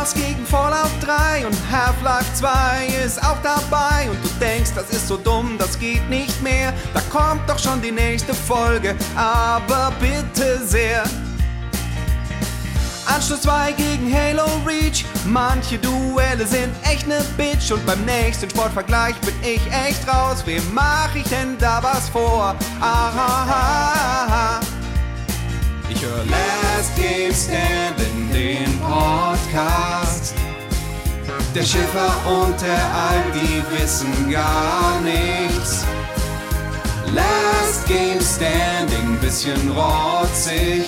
Wars gegen Fallout 3 und Half-Life 2 ist auch dabei. Und du denkst, das ist so dumm, das geht nicht mehr. Da kommt doch schon die nächste Folge, aber bitte sehr. Anschluss 2 gegen Halo Reach. Manche Duelle sind echt ne Bitch. Und beim nächsten Sportvergleich bin ich echt raus. Wem mach ich denn da was vor? Aha. Ich höre Last Game Standing, den Podcast. Der Schiffer und der Alp, die wissen gar nichts. Last Game Standing, bisschen rotzig.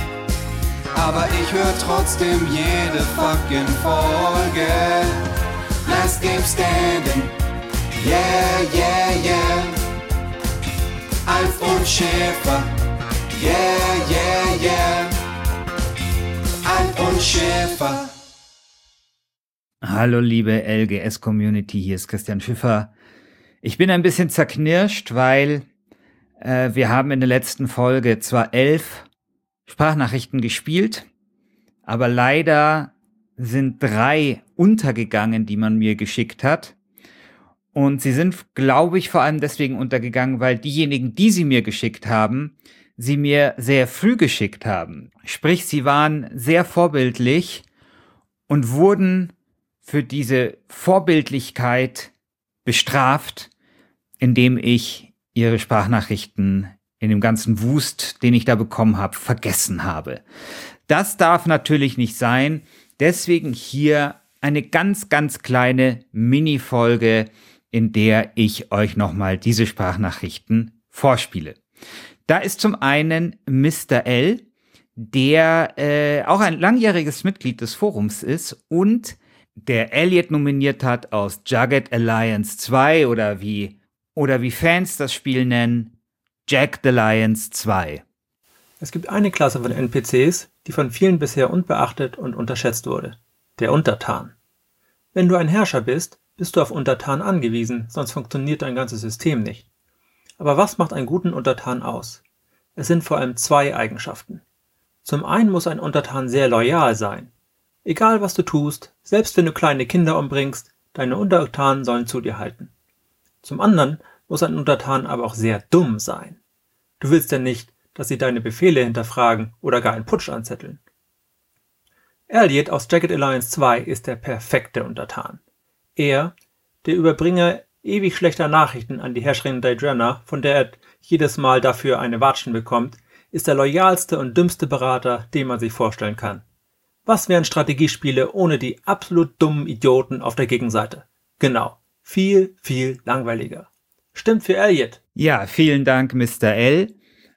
Aber ich höre trotzdem jede fucking Folge. Last Game Standing, yeah, yeah, yeah. Alf und Schäfer, yeah, yeah, yeah. Alf und Schäfer. Hallo liebe LGS-Community, hier ist Christian Schiffer. Ich bin ein bisschen zerknirscht, weil wir haben in der letzten Folge zwar 11 Sprachnachrichten gespielt, aber leider sind 3 untergegangen, die man mir geschickt hat. Und sie sind, glaube ich, vor allem deswegen untergegangen, weil diejenigen, die sie mir geschickt haben, sie mir sehr früh geschickt haben. Sprich, sie waren sehr vorbildlich und wurden für diese Vorbildlichkeit bestraft, indem ich ihre Sprachnachrichten in dem ganzen Wust, den ich da bekommen habe, vergessen habe. Das darf natürlich nicht sein. Deswegen hier eine ganz, ganz kleine Mini-Folge, in der ich euch nochmal diese Sprachnachrichten vorspiele. Da ist zum einen Mr. L, der auch ein langjähriges Mitglied des Forums ist und der Elliot nominiert hat aus Jagged Alliance 2 oder wie Fans das Spiel nennen, Jagged Alliance 2. Es gibt eine Klasse von NPCs, die von vielen bisher unbeachtet und unterschätzt wurde. Der Untertan. Wenn du ein Herrscher bist, bist du auf Untertan angewiesen, sonst funktioniert dein ganzes System nicht. Aber was macht einen guten Untertan aus? Es sind vor allem 2 Eigenschaften. Zum einen muss ein Untertan sehr loyal sein. Egal was du tust, selbst wenn du kleine Kinder umbringst, deine Untertanen sollen zu dir halten. Zum anderen muss ein Untertan aber auch sehr dumm sein. Du willst ja nicht, dass sie deine Befehle hinterfragen oder gar einen Putsch anzetteln. Elliot aus Jagged Alliance 2 ist der perfekte Untertan. Er, der Überbringer ewig schlechter Nachrichten an die Herrscherin Diadrena, von der er jedes Mal dafür eine Watschen bekommt, ist der loyalste und dümmste Berater, den man sich vorstellen kann. Was wären Strategiespiele ohne die absolut dummen Idioten auf der Gegenseite? Genau, viel, viel langweiliger. Stimmt für Elliot. Ja, vielen Dank, Mr. L.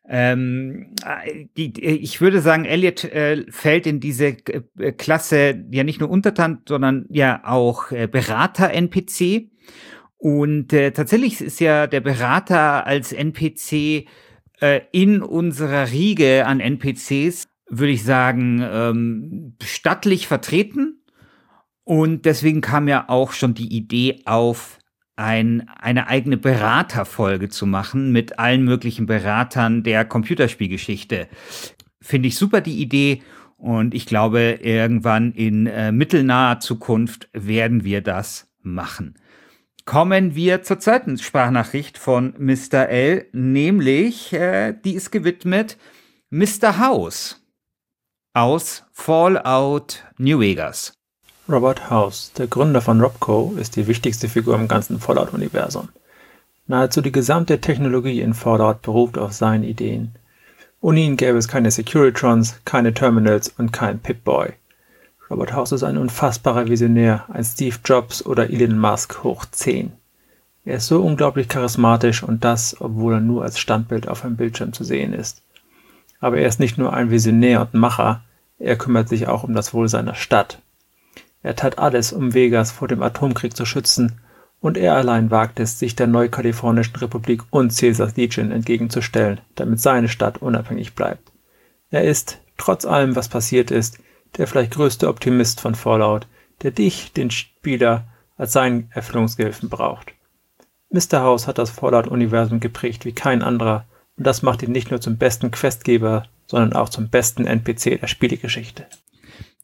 Ich würde sagen, Elliot fällt in diese Klasse ja nicht nur Untertan, sondern ja auch Berater-NPC. Und tatsächlich ist ja der Berater als NPC in unserer Riege an NPCs, würde ich sagen, stattlich vertreten. Und deswegen kam ja auch schon die Idee auf, eine eigene Beraterfolge zu machen mit allen möglichen Beratern der Computerspielgeschichte. Finde ich super, die Idee. Und ich glaube, irgendwann in mittelnaher Zukunft werden wir das machen. Kommen wir zur zweiten Sprachnachricht von Mr. L, nämlich, die ist gewidmet Mr. House aus Fallout New Vegas. Robert House, der Gründer von Robco, ist die wichtigste Figur im ganzen Fallout-Universum. Nahezu die gesamte Technologie in Fallout beruht auf seinen Ideen. Ohne ihn gäbe es keine Securitrons, keine Terminals und kein Pip-Boy. Robert House ist ein unfassbarer Visionär, ein Steve Jobs oder Elon Musk hoch 10. Er ist so unglaublich charismatisch und das, obwohl er nur als Standbild auf einem Bildschirm zu sehen ist. Aber er ist nicht nur ein Visionär und Macher, er kümmert sich auch um das Wohl seiner Stadt. Er tat alles, um Vegas vor dem Atomkrieg zu schützen, und er allein wagt es, sich der Neukalifornischen Republik und Caesars Legion entgegenzustellen, damit seine Stadt unabhängig bleibt. Er ist, trotz allem, was passiert ist, der vielleicht größte Optimist von Fallout, der dich, den Spieler, als seinen Erfüllungsgehilfen braucht. Mr. House hat das Fallout-Universum geprägt wie kein anderer, und das macht ihn nicht nur zum besten Questgeber, sondern auch zum besten NPC der Spielegeschichte.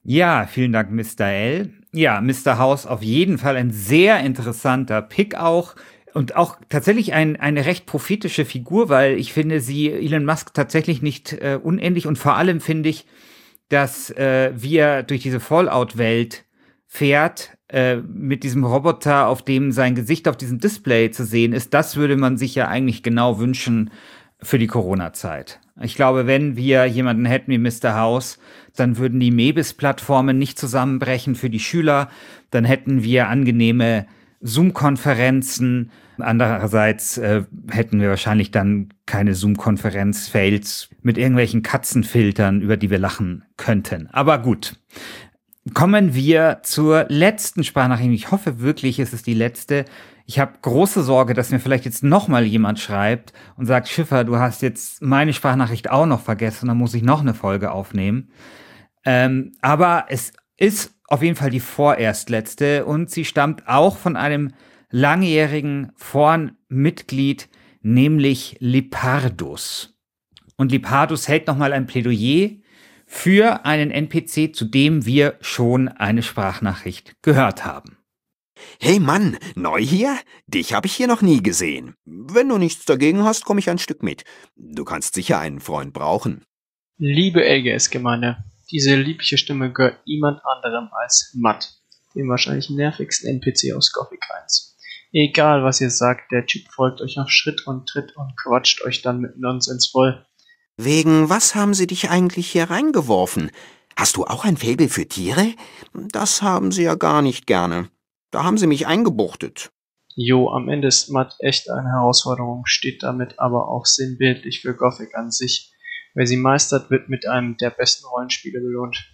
Ja, vielen Dank, Mr. L. Ja, Mr. House auf jeden Fall ein sehr interessanter Pick auch. Und auch tatsächlich eine recht prophetische Figur, weil ich finde sie Elon Musk tatsächlich nicht unähnlich. Und vor allem finde ich, dass wie er durch diese Fallout-Welt fährt, mit diesem Roboter, auf dem sein Gesicht auf diesem Display zu sehen ist, das würde man sich ja eigentlich genau wünschen für die Corona-Zeit. Ich glaube, wenn wir jemanden hätten wie Mr. House, dann würden die Mebis-Plattformen nicht zusammenbrechen für die Schüler, dann hätten wir angenehme Zoom-Konferenzen. Andererseits hätten wir wahrscheinlich dann keine Zoom-Konferenz-Fails mit irgendwelchen Katzenfiltern, über die wir lachen könnten. Aber gut. Kommen wir zur letzten Sprachnachricht. Ich hoffe wirklich, es ist die letzte. Ich habe große Sorge, dass mir vielleicht jetzt noch mal jemand schreibt und sagt, Schiffer, du hast jetzt meine Sprachnachricht auch noch vergessen, dann muss ich noch eine Folge aufnehmen. Aber es ist auf jeden Fall die vorerst letzte und sie stammt auch von einem langjährigen Forenmitglied, nämlich Lipardus. Und Lipardus hält noch mal ein Plädoyer für einen NPC, zu dem wir schon eine Sprachnachricht gehört haben. Hey Mann, neu hier? Dich habe ich hier noch nie gesehen. Wenn du nichts dagegen hast, komme ich ein Stück mit. Du kannst sicher einen Freund brauchen. Liebe LGS-Gemeinde, diese liebliche Stimme gehört niemand anderem als Matt, dem wahrscheinlich nervigsten NPC aus Gothic 1. Egal was ihr sagt, der Typ folgt euch auf Schritt und Tritt und quatscht euch dann mit Nonsens voll. Wegen was haben sie dich eigentlich hier reingeworfen? Hast du auch ein Faible für Tiere? Das haben sie ja gar nicht gerne. Da haben sie mich eingebuchtet. Jo, am Ende ist Matt echt eine Herausforderung, steht damit aber auch sinnbildlich für Gothic an sich. Wer sie meistert, wird mit einem der besten Rollenspiele belohnt.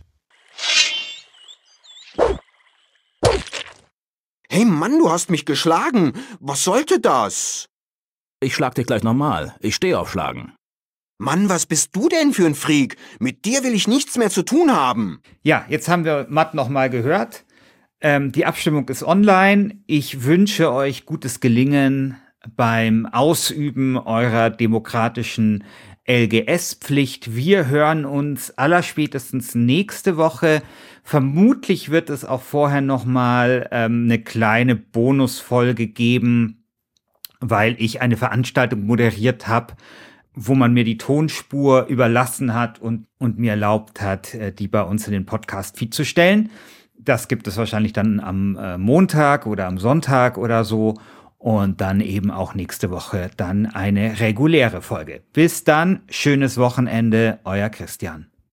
Hey Mann, du hast mich geschlagen. Was sollte das? Ich schlag dich gleich nochmal. Ich stehe auf Schlagen. Mann, was bist du denn für ein Freak? Mit dir will ich nichts mehr zu tun haben. Ja, jetzt haben wir Matt noch mal gehört. Die Abstimmung ist online. Ich wünsche euch gutes Gelingen beim Ausüben eurer demokratischen LGS-Pflicht. Wir hören uns allerspätestens nächste Woche. Vermutlich wird es auch vorher noch mal eine kleine Bonusfolge geben, weil ich eine Veranstaltung moderiert habe, wo man mir die Tonspur überlassen hat und mir erlaubt hat, die bei uns in den Podcast-Feed zu stellen. Das gibt es wahrscheinlich dann am Montag oder am Sonntag oder so. Und dann eben auch nächste Woche dann eine reguläre Folge. Bis dann, schönes Wochenende, euer Christian.